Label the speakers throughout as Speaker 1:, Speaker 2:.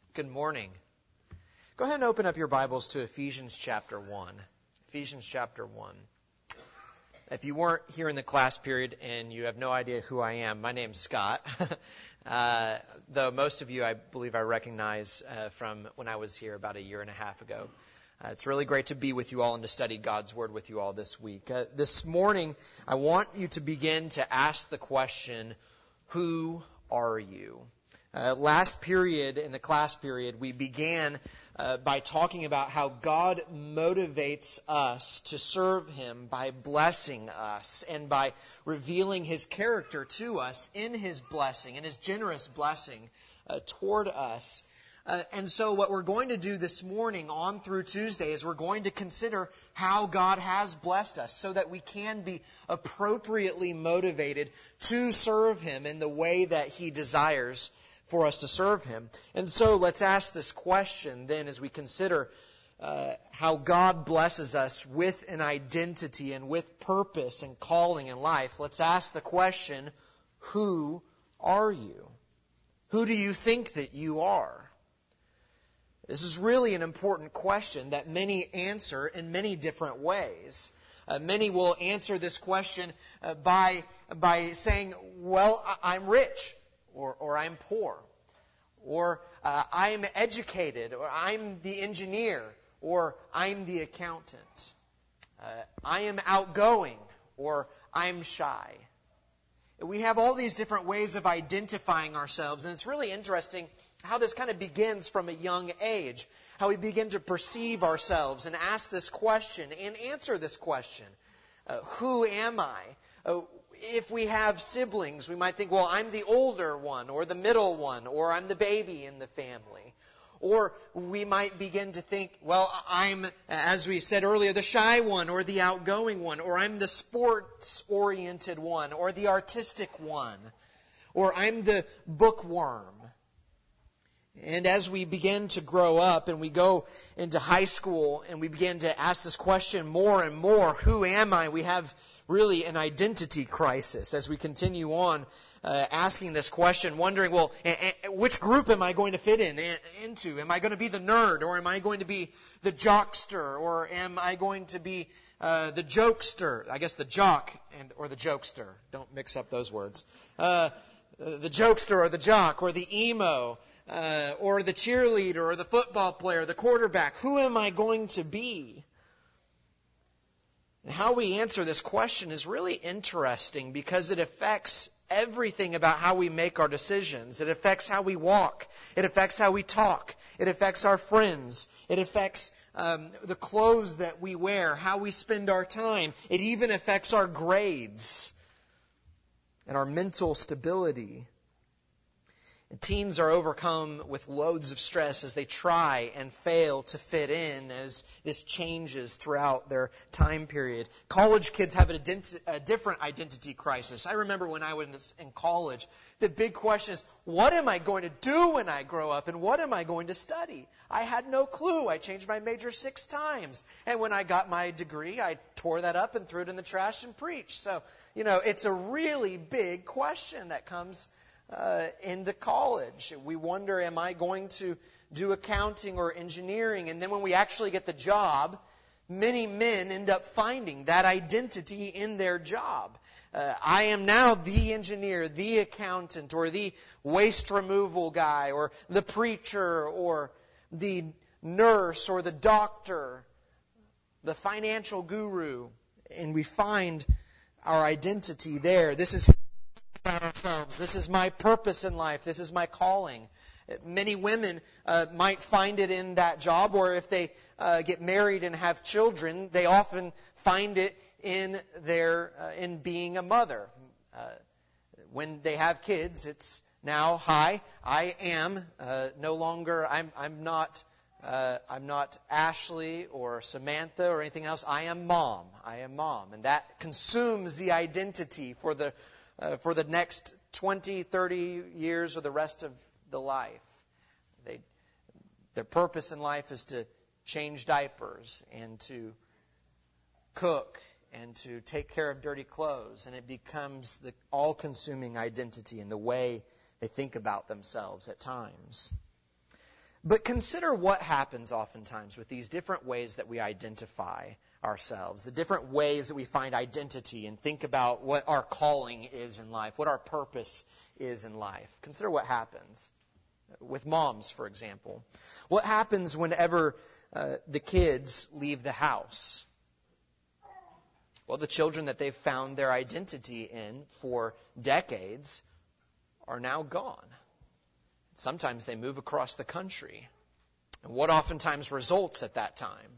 Speaker 1: Good morning. Go ahead and open up your Bibles to Ephesians chapter 1. Ephesians chapter 1. If you weren't here in the class period and you have no idea who I am, my name's Scott. Though most of you, I believe I recognize from when I was here about a year and a half ago. It's really great to be with you all and to study God's Word with you all this week. This morning, I want you to begin to ask the question, who are you? Last period, in the class period, we began by talking about how God motivates us to serve Him by blessing us and by revealing His character to us in His blessing, in His generous blessing toward us. And so what we're going to do this morning on through Tuesday is we're going to consider how God has blessed us so that we can be appropriately motivated to serve Him in the way that He desires for us to serve Him. And so let's ask this question then as we consider how God blesses us with an identity and with purpose and calling in life. Let's ask the question, who are you? Who do you think that you are? This is really an important question that many answer in many different ways. Many will answer this question by saying, well, I'm rich. Or I'm poor, or I'm educated, or I'm the engineer, or I'm the accountant. I am outgoing, or I'm shy. We have all these different ways of identifying ourselves, and it's really interesting how this kind of begins from a young age, how we begin to perceive ourselves and ask this question and answer this question. Who am I? If we have siblings, we might think, well, I'm the older one, or the middle one, or I'm the baby in the family. Or we might begin to think, well, I'm, as we said earlier, the shy one, or the outgoing one, or I'm the sports-oriented one, or the artistic one, or I'm the bookworm. And as we begin to grow up and we go into high school and we begin to ask this question more and more, who am I? We have really an identity crisis as we continue on asking this question, wondering, well, which group am I going to fit into? Am I going to be the nerd, or am I going to be the jockster, or am I going to be the jokester? I guess the jock or the jokester. Don't mix up those words. The jokester or the jock or the emo. Or the cheerleader, or the football player, the quarterback. Who am I going to be? And how we answer this question is really interesting because it affects everything about how we make our decisions. It affects how we walk. It affects how we talk. It affects our friends. It affects the clothes that we wear, how we spend our time. It even affects our grades and our mental stability. And teens are overcome with loads of stress as they try and fail to fit in as this changes throughout their time period. College kids have a different identity crisis. I remember when I was in college, the big question is, what am I going to do when I grow up, and what am I going to study? I had no clue. I changed my major 6 times. And when I got my degree, I tore that up and threw it in the trash and preached. So, it's a really big question that comes into college. We wonder, am I going to do accounting or engineering? And then when we actually get the job, many men end up finding that identity in their job. I am now the engineer, the accountant, or the waste removal guy, or the preacher, or the nurse, or the doctor, the financial guru. And we find our identity there. This is about ourselves. This is my purpose in life. This is my calling. Many women might find it in that job, or if they get married and have children, they often find it in being a mother. When they have kids, it's now, hi, I am no longer. I'm not Ashley or Samantha or anything else. I am mom. I am mom, and that consumes the identity for the next 20, 30 years or the rest of the life. Their purpose in life is to change diapers and to cook and to take care of dirty clothes. And it becomes the all-consuming identity in the way they think about themselves at times. But consider what happens oftentimes with these different ways that we identify ourselves, the different ways that we find identity and think about what our calling is in life, what our purpose is in life. Consider what happens with moms, for example. What happens whenever the kids leave the house? Well, the children that they've found their identity in for decades are now gone. Sometimes they move across the country. And what oftentimes results at that time?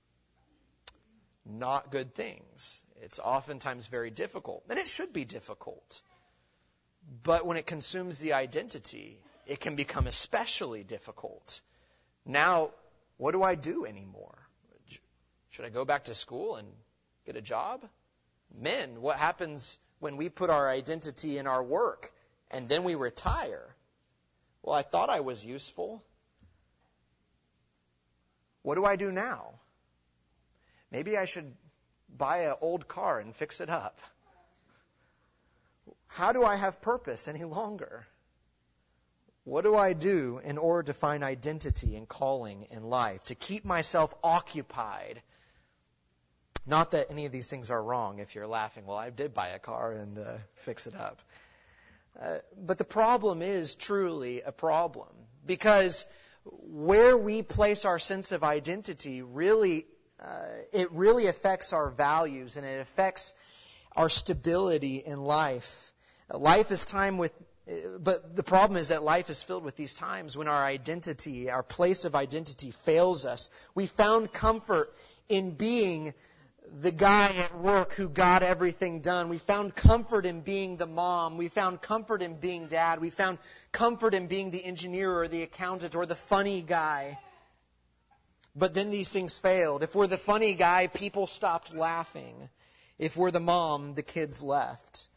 Speaker 1: Not good things. It's oftentimes very difficult. And it should be difficult. But when it consumes the identity, it can become especially difficult. Now, what do I do anymore? Should I go back to school and get a job? Men, what happens when we put our identity in our work and then we retire? Well, I thought I was useful. What do I do now? Maybe I should buy an old car and fix it up. How do I have purpose any longer? What do I do in order to find identity and calling in life, to keep myself occupied? Not that any of these things are wrong if you're laughing. Well, I did buy a car and fix it up. But the problem is truly a problem, because where we place our sense of identity it really affects our values, and it affects our stability in life. Life is time but the problem is that life is filled with these times when our identity, our place of identity fails us. We found comfort in being the guy at work who got everything done. We found comfort in being the mom. We found comfort in being dad. We found comfort in being the engineer or the accountant or the funny guy. But then these things failed. If we're the funny guy, people stopped laughing. If we're the mom, the kids left.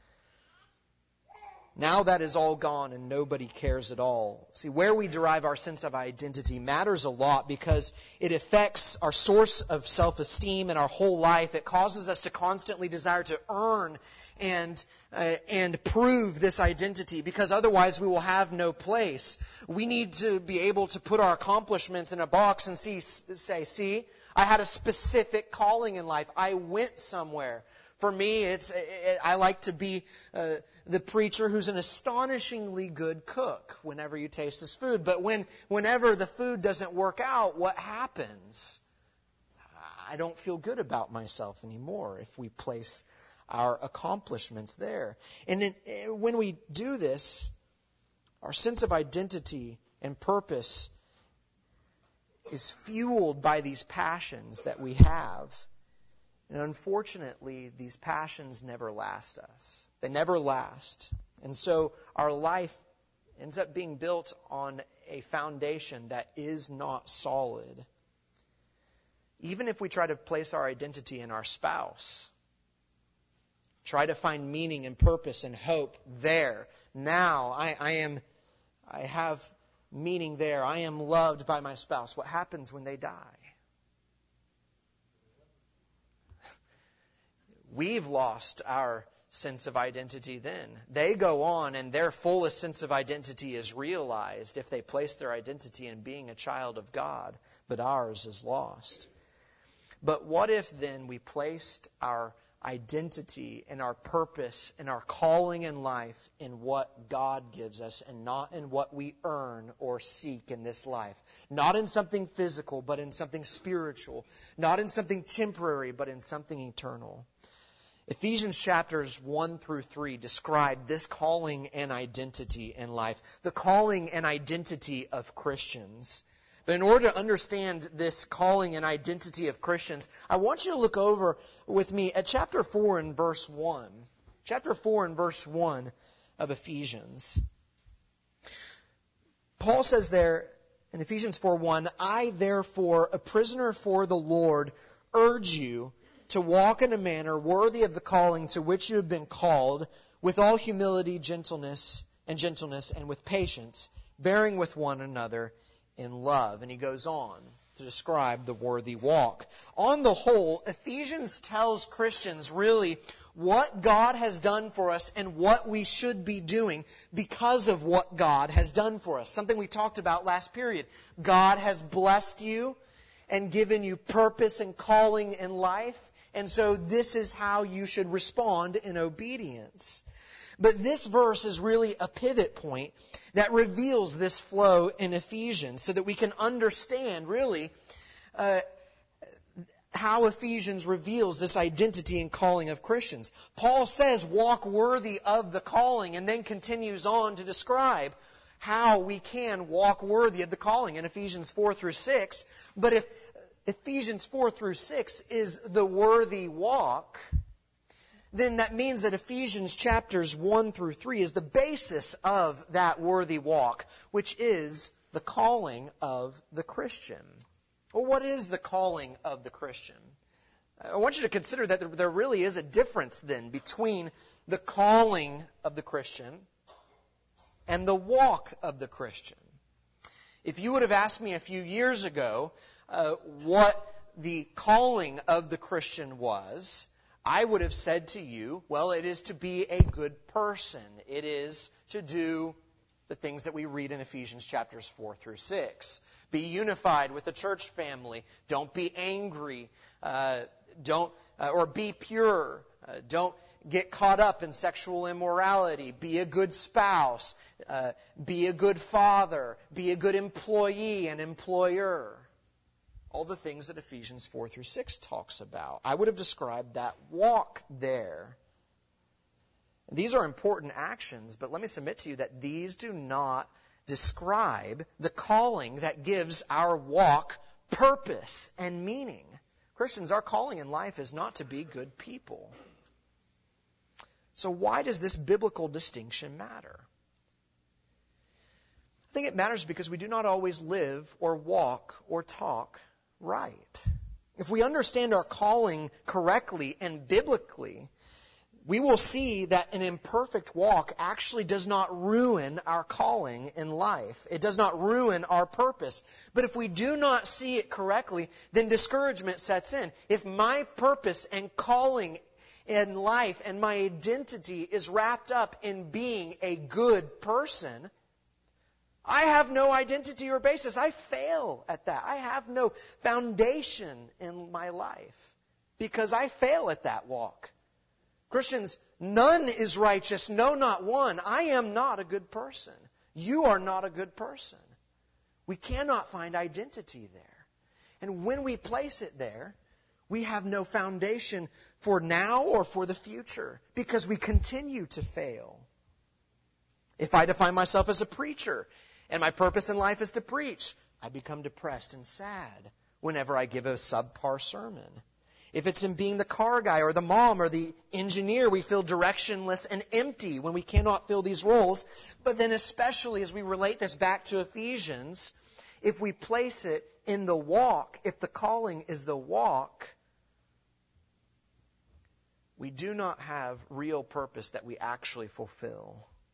Speaker 1: Now that is all gone and nobody cares at all. See, where we derive our sense of identity matters a lot because it affects our source of self-esteem and our whole life. It causes us to constantly desire to earn and prove this identity, because otherwise we will have no place. We need to be able to put our accomplishments in a box and say, see, I had a specific calling in life. I went somewhere. For me, I like to be the preacher who's an astonishingly good cook whenever you taste his food. But whenever the food doesn't work out, what happens? I don't feel good about myself anymore if we place our accomplishments there. And then when we do this, our sense of identity and purpose is fueled by these passions that we have. And unfortunately, these passions never last us. They never last. And so our life ends up being built on a foundation that is not solid. Even if we try to place our identity in our spouse, try to find meaning and purpose and hope there. Now, I have meaning there. I am loved by my spouse. What happens when they die? We've lost our sense of identity then. They go on and their fullest sense of identity is realized if they place their identity in being a child of God, but ours is lost. But what if then we placed our identity and our purpose and our calling in life in what God gives us and not in what we earn or seek in this life? Not in something physical, but in something spiritual. Not in something temporary, but in something eternal. Ephesians chapters 1 through 3 describe this calling and identity in life, the calling and identity of Christians. But in order to understand this calling and identity of Christians, I want you to look over with me at chapter 4 and verse 1. Chapter 4 and verse 1 of Ephesians. Paul says there in Ephesians 4:1, I therefore, a prisoner for the Lord, urge you to walk in a manner worthy of the calling to which you have been called, with all humility, gentleness, and with patience, bearing with one another in love. And he goes on to describe the worthy walk. On the whole, Ephesians tells Christians really what God has done for us and what we should be doing because of what God has done for us. Something we talked about last period. God has blessed you and given you purpose and calling in life, and so this is how you should respond in obedience. But this verse is really a pivot point that reveals this flow in Ephesians so that we can understand really how Ephesians reveals this identity and calling of Christians. Paul says, walk worthy of the calling, and then continues on to describe how we can walk worthy of the calling in Ephesians 4 through 6. But if Ephesians 4 through 6 is the worthy walk, then that means that Ephesians chapters 1 through 3 is the basis of that worthy walk, which is the calling of the Christian. Well, what is the calling of the Christian? I want you to consider that there really is a difference then between the calling of the Christian and the walk of the Christian. If you would have asked me a few years ago what the calling of the Christian was, I would have said to you, well, it is to be a good person. It is to do the things that we read in Ephesians chapters 4 through 6. Be unified with the church family. Don't be angry. Or be pure. Don't get caught up in sexual immorality. Be a good spouse. Be a good father. Be a good employee and employer. All the things that Ephesians 4 through 6 talks about. I would have described that walk there. These are important actions, but let me submit to you that these do not describe the calling that gives our walk purpose and meaning. Christians, our calling in life is not to be good people. So why does this biblical distinction matter? I think it matters because we do not always live or walk or talk right. If we understand our calling correctly and biblically, we will see that an imperfect walk actually does not ruin our calling in life. It does not ruin our purpose. But if we do not see it correctly, then discouragement sets in. If my purpose and calling in life and my identity is wrapped up in being a good person, I have no identity or basis. I fail at that. I have no foundation in my life because I fail at that walk. Christians, none is righteous, no, not one. I am not a good person. You are not a good person. We cannot find identity there. And when we place it there, we have no foundation for now or for the future because we continue to fail. If I define myself as a preacher and my purpose in life is to preach, I become depressed and sad whenever I give a subpar sermon. If it's in being the car guy or the mom or the engineer, we feel directionless and empty when we cannot fill these roles. But then especially as we relate this back to Ephesians, if we place it in the walk, if the calling is the walk, we do not have real purpose that we actually fulfill.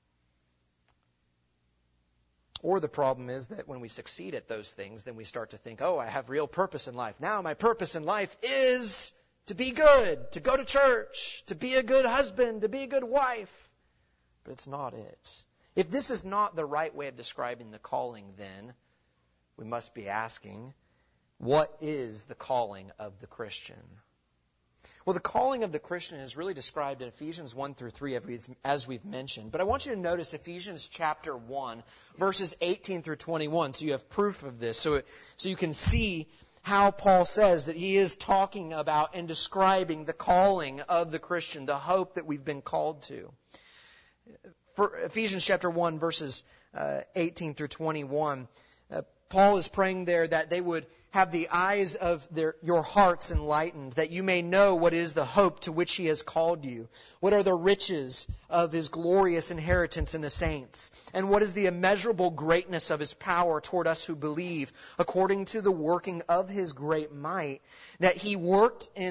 Speaker 1: Or the problem is that when we succeed at those things, then we start to think, oh, I have real purpose in life. Now my purpose in life is to be good, to go to church, to be a good husband, to be a good wife. But it's not it. If this is not the right way of describing the calling, then we must be asking, what is the calling of the Christian? Well, the calling of the Christian is really described in Ephesians 1 through 3, as we've mentioned. But I want you to notice Ephesians chapter 1, verses 18 through 21, so you have proof of this, so you can see how Paul says that he is talking about and describing the calling of the Christian, the hope that we've been called to. For Ephesians chapter 1, verses 18 through 21, Paul is praying there that they would have the eyes of your hearts enlightened, that you may know what is the hope to which He has called you, what are the riches of His glorious inheritance in the saints, and what is the immeasurable greatness of His power toward us who believe, according to the working of His great might, that He worked in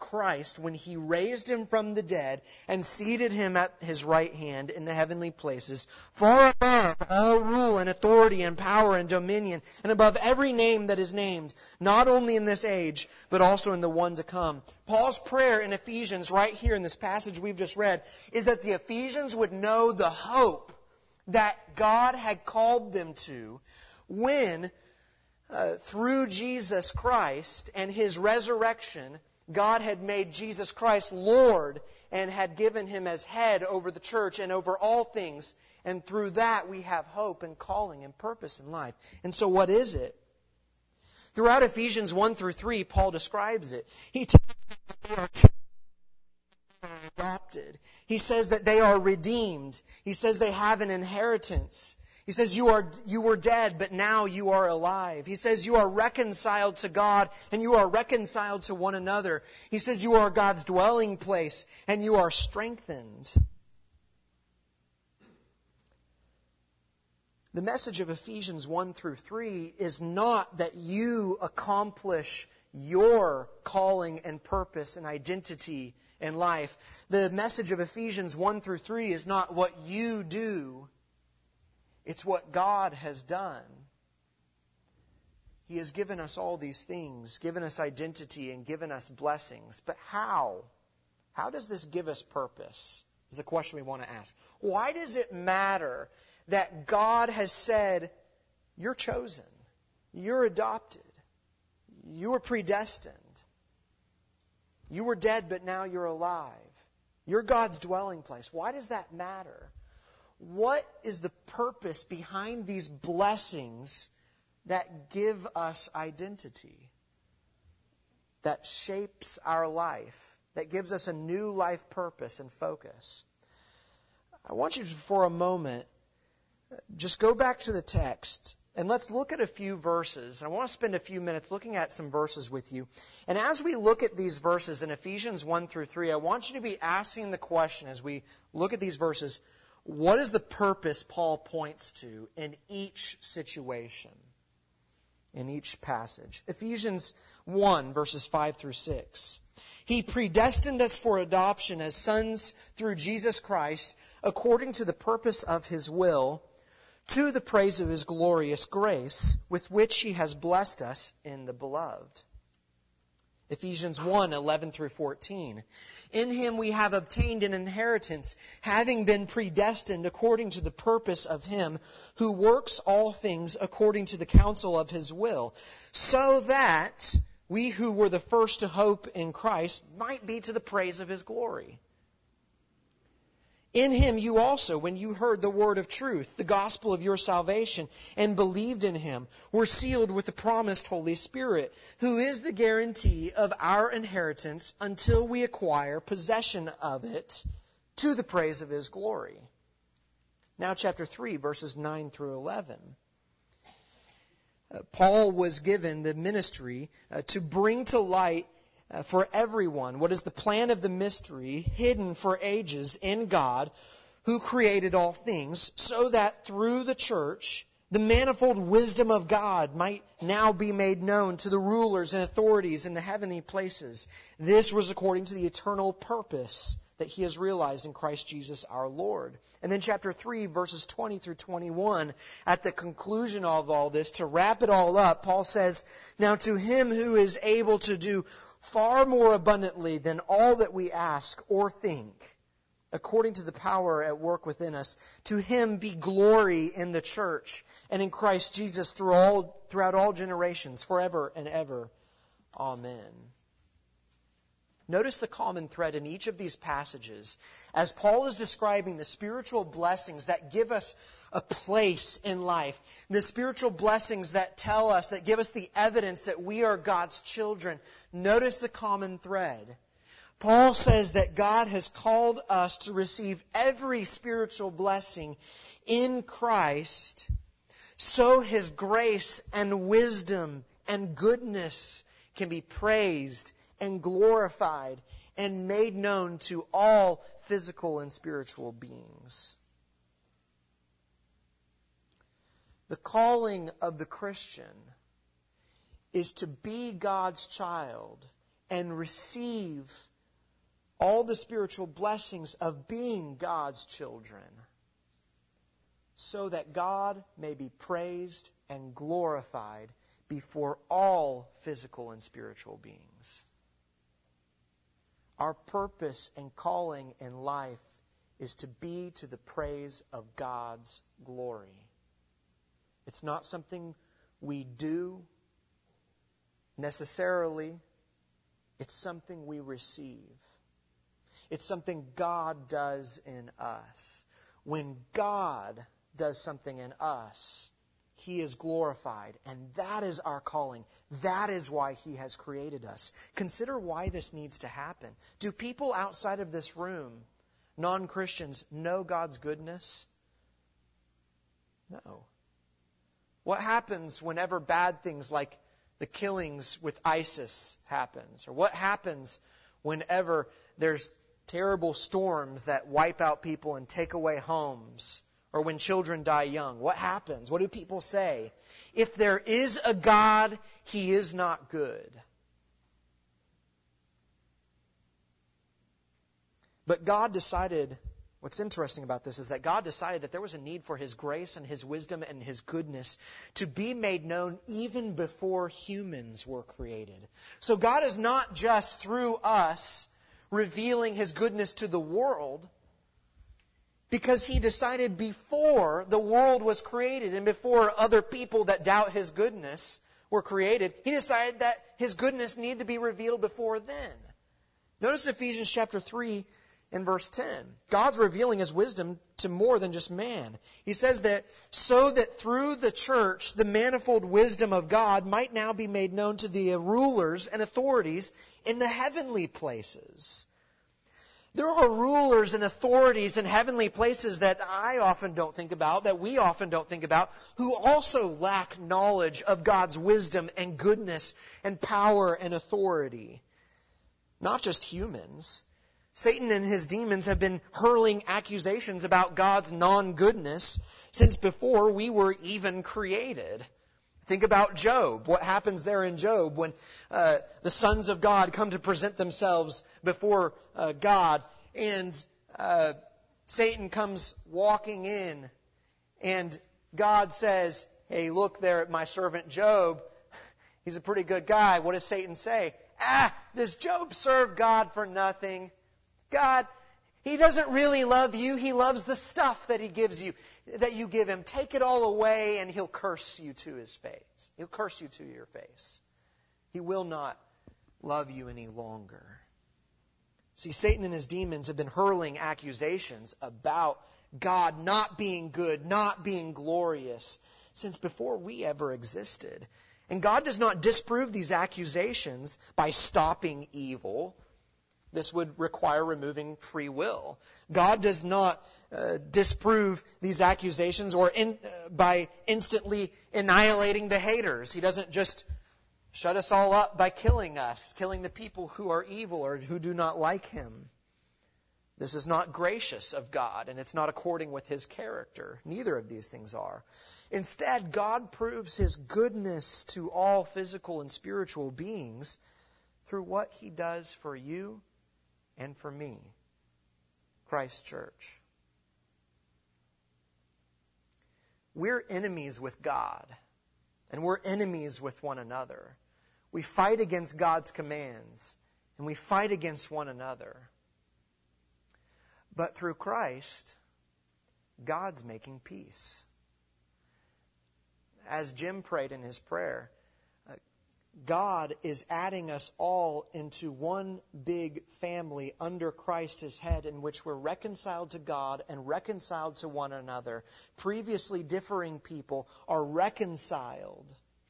Speaker 1: Christ when He raised Him from the dead and seated Him at His right hand in the heavenly places, far above all rule and authority and power and dominion, and above every name that is named, not only in this age, but also in the one to come. Paul's prayer in Ephesians, right here in this passage we've just read, is that the Ephesians would know the hope that God had called them to when through Jesus Christ and His resurrection, God had made Jesus Christ Lord and had given Him as head over the church and over all things. And through that we have hope and calling and purpose in life. And so what is it? Throughout Ephesians 1 through 3, Paul describes it. He tells us that they are children adopted. He says that they are redeemed. He says they have an inheritance. He says you were dead, but now you are alive. He says you are reconciled to God and you are reconciled to one another. He says you are God's dwelling place and you are strengthened. The message of Ephesians 1 through 3 is not that you accomplish your calling and purpose and identity in life. The message of Ephesians 1 through 3 is not what you do. It's what God has done. He has given us all these things, given us identity and given us blessings. But how? How does this give us purpose? Is the question we want to ask. Why does it matter that God has said, you're chosen, you're adopted, you were predestined, you were dead but now you're alive, you're God's dwelling place? Why does that matter? What is the purpose behind these blessings that give us identity, that shapes our life, that gives us a new life purpose and focus? I want you to, for a moment, just go back to the text and let's look at a few verses. I want to spend a few minutes looking at some verses with you. And as we look at these verses in Ephesians 1 through 3, I want you to be asking the question as we look at these verses, what is the purpose Paul points to in each situation, in each passage? Ephesians 1, verses 5 through 6. He predestined us for adoption as sons through Jesus Christ, according to the purpose of His will, to the praise of His glorious grace, with which He has blessed us in the Beloved. Ephesians 1, 11 through 14. In Him we have obtained an inheritance, having been predestined according to the purpose of Him who works all things according to the counsel of His will, so that we who were the first to hope in Christ might be to the praise of His glory. In Him you also, when you heard the word of truth, the gospel of your salvation, and believed in Him, were sealed with the promised Holy Spirit, who is the guarantee of our inheritance until we acquire possession of it, to the praise of His glory. Now chapter 3, verses 9 through 11. Paul was given the ministry to bring to light for everyone what is the plan of the mystery hidden for ages in God, who created all things, so that through the church the manifold wisdom of God might now be made known to the rulers and authorities in the heavenly places. This was according to the eternal purpose that He has realized in Christ Jesus our Lord. And then chapter 3, verses 20 through 21, at the conclusion of all this, to wrap it all up, Paul says, now to Him who is able to do far more abundantly than all that we ask or think, according to the power at work within us, to Him be glory in the church and in Christ Jesus throughout all generations, forever and ever. Amen. Notice the common thread in each of these passages as Paul is describing the spiritual blessings that give us a place in life, the spiritual blessings that tell us, that give us the evidence that we are God's children. Notice the common thread. Paul says that God has called us to receive every spiritual blessing in Christ, so His grace and wisdom and goodness can be praised and glorified and made known to all physical and spiritual beings. The calling of the Christian is to be God's child and receive all the spiritual blessings of being God's children, so that God may be praised and glorified before all physical and spiritual beings. Our purpose and calling in life is to be to the praise of God's glory. It's not something we do necessarily. It's something we receive. It's something God does in us. When God does something in us, He is glorified, and that is our calling. That is why He has created us. Consider why this needs to happen. Do people outside of this room, non-Christians, know God's goodness? No. What happens whenever bad things like the killings with ISIS happens? Or what happens whenever there's terrible storms that wipe out people and take away homes? Or when children die young? What happens? What do people say? If there is a God, He is not good. But God decided, what's interesting about this is that God decided that there was a need for His grace and His wisdom and His goodness to be made known even before humans were created. So God is not just through us revealing His goodness to the world, because He decided before the world was created and before other people that doubt His goodness were created, He decided that His goodness needed to be revealed before then. Notice Ephesians chapter 3 and verse 10. God's revealing His wisdom to more than just man. He says that so that through the church the manifold wisdom of God might now be made known to the rulers and authorities in the heavenly places. There are rulers and authorities in heavenly places that I often don't think about, that we often don't think about, who also lack knowledge of God's wisdom and goodness and power and authority. Not just humans. Satan and his demons have been hurling accusations about God's non-goodness since before we were even created. Think about Job. What happens there in Job when the sons of God come to present themselves before God, and Satan comes walking in, and God says, "Hey, look there at my servant Job. He's a pretty good guy." What does Satan say? Does Job serve God for nothing? God, he doesn't really love you. He loves the stuff that he gives you, that you give him. Take it all away and he'll curse you to his face. He'll curse you to your face. He will not love you any longer. See, Satan and his demons have been hurling accusations about God not being good, not being glorious, since before we ever existed. And God does not disprove these accusations by stopping evil. This would require removing free will. God does not disprove these accusations by instantly annihilating the haters. He doesn't just shut us all up by killing us, killing the people who are evil or who do not like Him. This is not gracious of God, and it's not according with His character. Neither of these things are. Instead, God proves His goodness to all physical and spiritual beings through what He does for you and for me, Christ Church. We're enemies with God, and we're enemies with one another. We fight against God's commands, and we fight against one another. But through Christ, God's making peace. As Jim prayed in his prayer, God is adding us all into one big family under Christ as head, in which we're reconciled to God and reconciled to one another. Previously differing people are reconciled.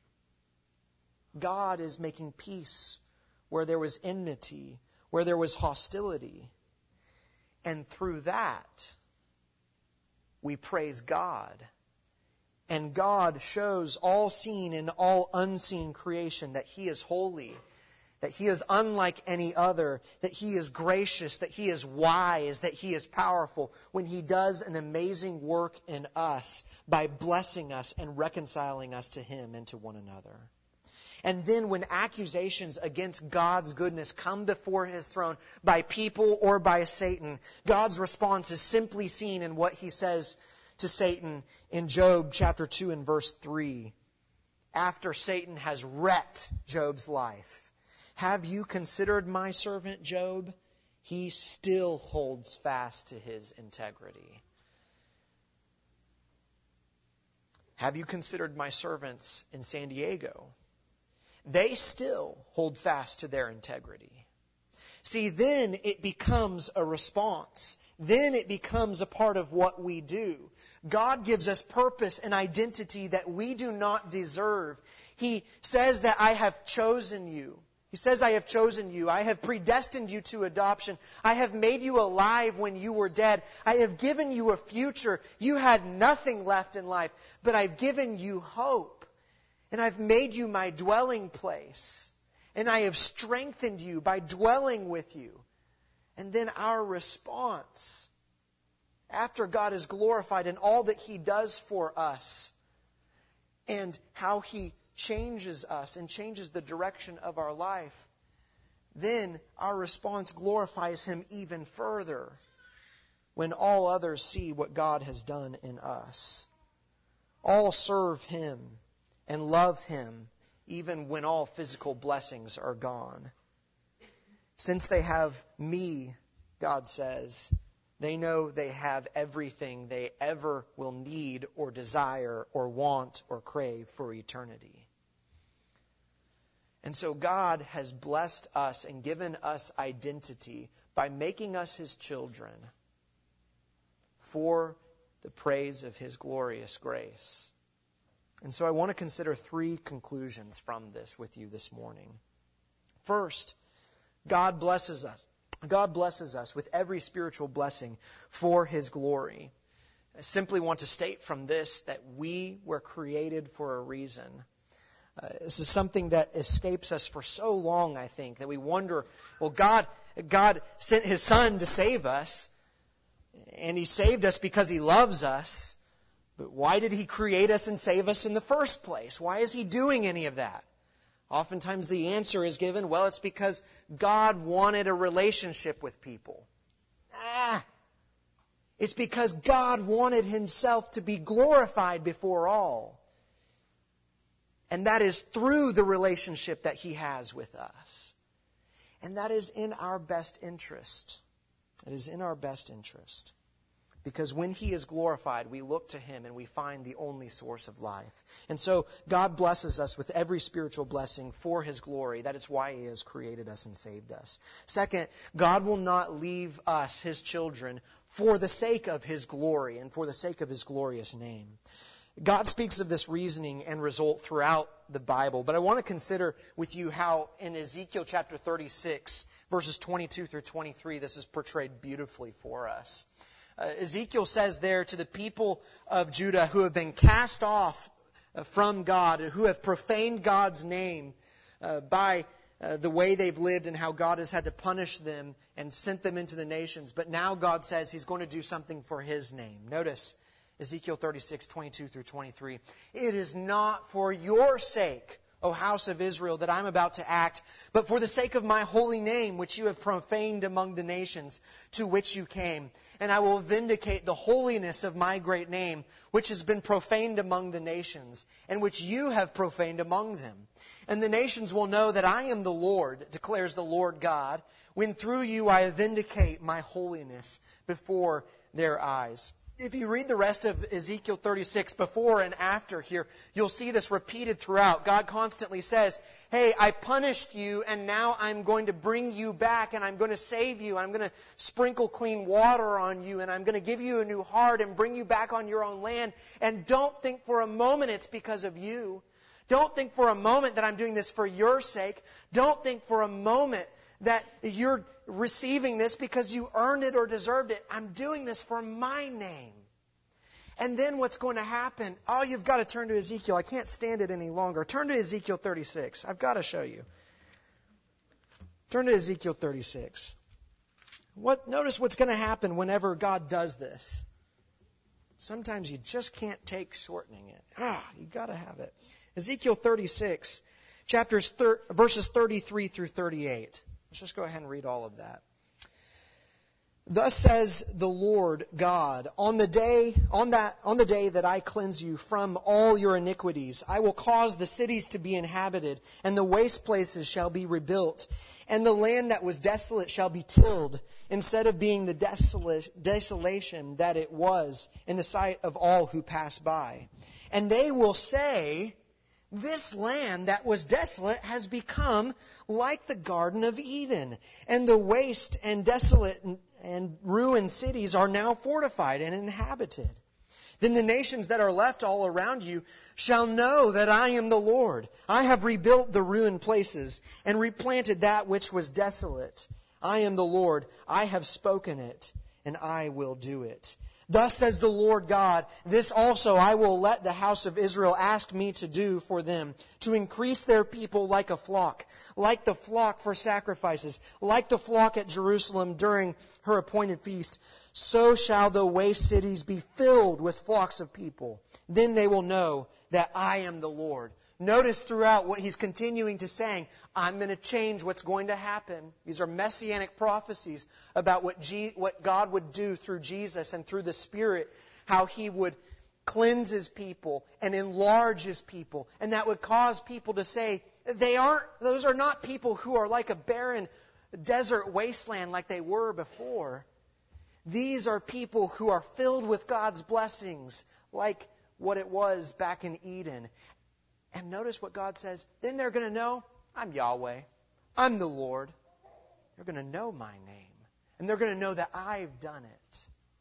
Speaker 1: God is making peace where there was enmity, where there was hostility. And through that, we praise God. And God shows all seen and all unseen creation that He is holy, that He is unlike any other, that He is gracious, that He is wise, that He is powerful, when He does an amazing work in us by blessing us and reconciling us to Him and to one another. And then when accusations against God's goodness come before His throne by people or by Satan, God's response is simply seen in what He says to Satan in Job chapter 2 and verse 3. After Satan has wrecked Job's life. Have you considered my servant Job? He still holds fast to his integrity. Have you considered my servants in San Diego? They still hold fast to their integrity. See, then it becomes a response. Then it becomes a part of what we do. God gives us purpose and identity that we do not deserve. He says that I have chosen you. He says, I have chosen you. I have predestined you to adoption. I have made you alive when you were dead. I have given you a future. You had nothing left in life, but I've given you hope. And I've made you my dwelling place. And I have strengthened you by dwelling with you. And then our response, after God is glorified in all that He does for us, and how He changes us and changes the direction of our life, then our response glorifies Him even further when all others see what God has done in us. All serve Him and love Him even when all physical blessings are gone. Since they have me, God says, they know they have everything they ever will need or desire or want or crave for eternity. And so God has blessed us and given us identity by making us His children for the praise of His glorious grace. And so I want to consider 3 conclusions from this with you this morning. First, God blesses us. God blesses us with every spiritual blessing for His glory. I simply want to state from this that we were created for a reason. This is something that escapes us for so long, I think, that we wonder, well, God sent His Son to save us, and He saved us because He loves us. But why did He create us and save us in the first place? Why is He doing any of that? Oftentimes the answer is given, well, it's because God wanted a relationship with people. It's because God wanted Himself to be glorified before all. And that is through the relationship that He has with us. And that is in our best interest. It is in our best interest. Because when He is glorified, we look to Him and we find the only source of life. And so God blesses us with every spiritual blessing for His glory. That is why He has created us and saved us. Second, God will not leave us, His children, for the sake of His glory and for the sake of His glorious name. God speaks of this reasoning and result throughout the Bible. But I want to consider with you how in Ezekiel chapter 36, verses 22 through 23, this is portrayed beautifully for us. Ezekiel says there to the people of Judah who have been cast off from God, who have profaned God's name by the way they've lived and how God has had to punish them and sent them into the nations. But now God says He's going to do something for His name. Notice Ezekiel 36, 22 through 23. It is not for your sake, O house of Israel, that I'm about to act, but for the sake of my holy name, which you have profaned among the nations to which you came. And I will vindicate the holiness of my great name, which has been profaned among the nations, and which you have profaned among them. And the nations will know that I am the Lord, declares the Lord God, when through you I vindicate my holiness before their eyes. If you read the rest of Ezekiel 36, before and after here, you'll see this repeated throughout. God constantly says, hey, I punished you, and now I'm going to bring you back, and I'm going to save you. I'm going to sprinkle clean water on you, and I'm going to give you a new heart and bring you back on your own land. And don't think for a moment it's because of you. Don't think for a moment that I'm doing this for your sake. Don't think for a moment that you're receiving this because you earned it or deserved it. I'm doing this for my name. And then what's going to happen? Oh, you've got to turn to Ezekiel. I can't stand it any longer. Turn to Ezekiel 36. I've got to show you. Turn to Ezekiel 36. Notice what's going to happen whenever God does this. Sometimes you just can't take shortening it. You've got to have it. Ezekiel 36. Verses 33 through 38. Let's just go ahead and read all of that. Thus says the Lord God, on the day that I cleanse you from all your iniquities, I will cause the cities to be inhabited, and the waste places shall be rebuilt, and the land that was desolate shall be tilled, instead of being the desolation that it was in the sight of all who pass by. And they will say, this land that was desolate has become like the Garden of Eden, and the waste and desolate and ruined cities are now fortified and inhabited. Then the nations that are left all around you shall know that I am the Lord. I have rebuilt the ruined places and replanted that which was desolate. I am the Lord. I have spoken it, and I will do it. Thus says the Lord God, this also I will let the house of Israel ask me to do for them, to increase their people like a flock, like the flock for sacrifices, like the flock at Jerusalem during her appointed feast. So shall the waste cities be filled with flocks of people. Then they will know that I am the Lord. Notice throughout what he's continuing to saying, I'm going to change what's going to happen. These are messianic prophecies about what God would do through Jesus and through the Spirit, how he would cleanse his people and enlarge his people. And that would cause people to say, those are not people who are like a barren desert wasteland like they were before. These are people who are filled with God's blessings, like what it was back in Eden. And notice what God says. Then they're going to know I'm Yahweh. I'm the Lord. They're going to know my name. And they're going to know that I've done it.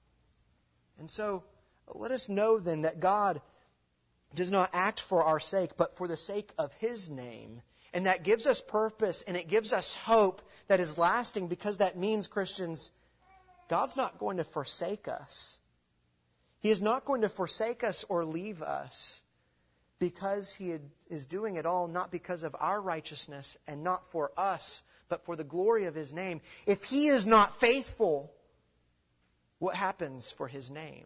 Speaker 1: And so let us know then that God does not act for our sake, but for the sake of His name. And that gives us purpose and it gives us hope that is lasting, because that means, Christians, God's not going to forsake us. He is not going to forsake us or leave us, because He is doing it all not because of our righteousness and not for us, but for the glory of His name. If He is not faithful, what happens for His name?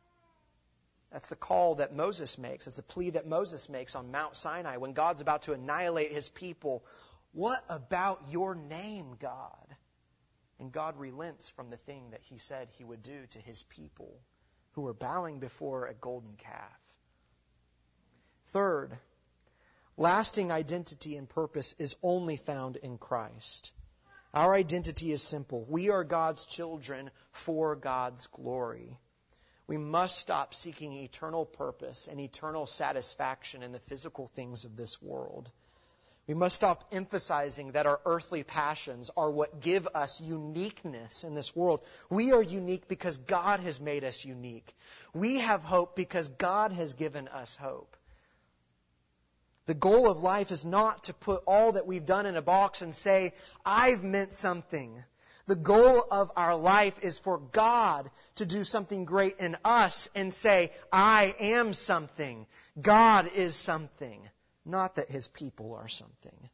Speaker 1: That's the call that Moses makes. That's the plea that Moses makes on Mount Sinai when God's about to annihilate His people. What about your name, God? And God relents from the thing that He said He would do to His people who were bowing before a golden calf. Third, lasting identity and purpose is only found in Christ. Our identity is simple. We are God's children for God's glory. We must stop seeking eternal purpose and eternal satisfaction in the physical things of this world. We must stop emphasizing that our earthly passions are what give us uniqueness in this world. We are unique because God has made us unique. We have hope because God has given us hope. The goal of life is not to put all that we've done in a box and say, I've meant something. The goal of our life is for God to do something great in us and say, I am something. God is something. Not that His people are something.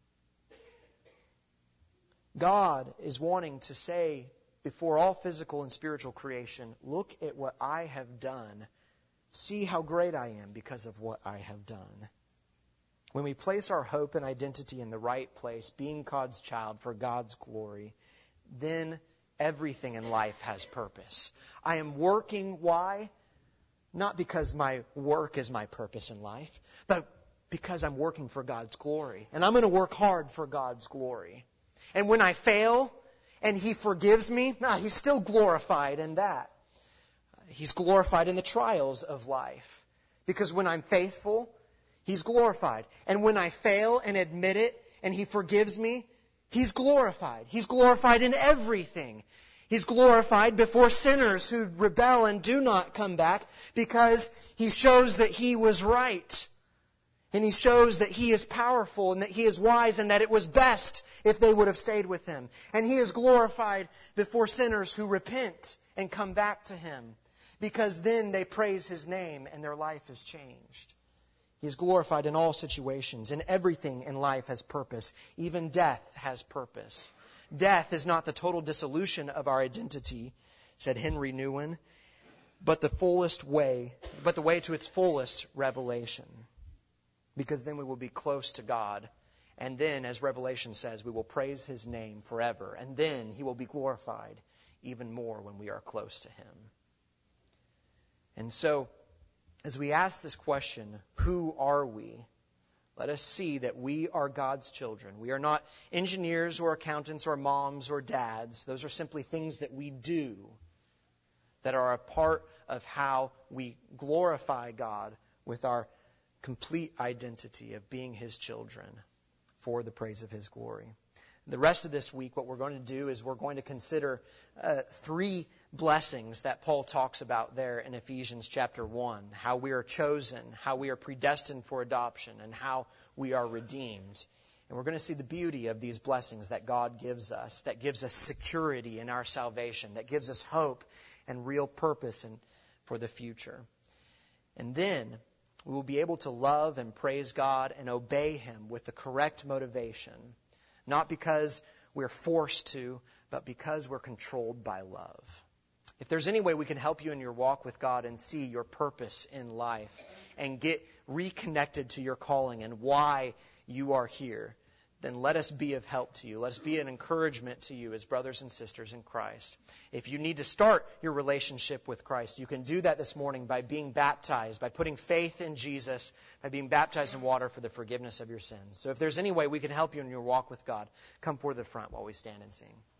Speaker 1: God is wanting to say before all physical and spiritual creation, look at what I have done. See how great I am because of what I have done. When we place our hope and identity in the right place, being God's child for God's glory, then everything in life has purpose. I am working. Why? Not because my work is my purpose in life, but because I'm working for God's glory. And I'm going to work hard for God's glory. And when I fail and He forgives me, He's still glorified in that. He's glorified in the trials of life. Because when I'm faithful, He's glorified. And when I fail and admit it and He forgives me, He's glorified. He's glorified in everything. He's glorified before sinners who rebel and do not come back, because He shows that He was right. And He shows that He is powerful and that He is wise and that it was best if they would have stayed with Him. And He is glorified before sinners who repent and come back to Him, because then they praise His name and their life is changed. He is glorified in all situations, and everything in life has purpose. Even death has purpose. Death is not the total dissolution of our identity, said Henry Nouwen, but the way to its fullest revelation. Because then we will be close to God, And then, as Revelation says, we will praise his name forever. And then he will be glorified even more when we are close to him. And so, as we ask this question, who are we? Let us see that we are God's children. We are not engineers or accountants or moms or dads. Those are simply things that we do that are a part of how we glorify God with our complete identity of being his children for the praise of his glory. The rest of this week, what we're going to do is we're going to consider 3 blessings that Paul talks about there in Ephesians chapter 1. How we are chosen, how we are predestined for adoption, and how we are redeemed. And we're going to see the beauty of these blessings that God gives us, that gives us security in our salvation, that gives us hope and real purpose for the future. And then we will be able to love and praise God and obey him with the correct motivation. Not because we're forced to, but because we're controlled by love. If there's any way we can help you in your walk with God and see your purpose in life and get reconnected to your calling and why you are here, then let us be of help to you. Let us be an encouragement to you as brothers and sisters in Christ. If you need to start your relationship with Christ, you can do that this morning by being baptized, by putting faith in Jesus, by being baptized in water for the forgiveness of your sins. So if there's any way we can help you in your walk with God, come forward to the front while we stand and sing.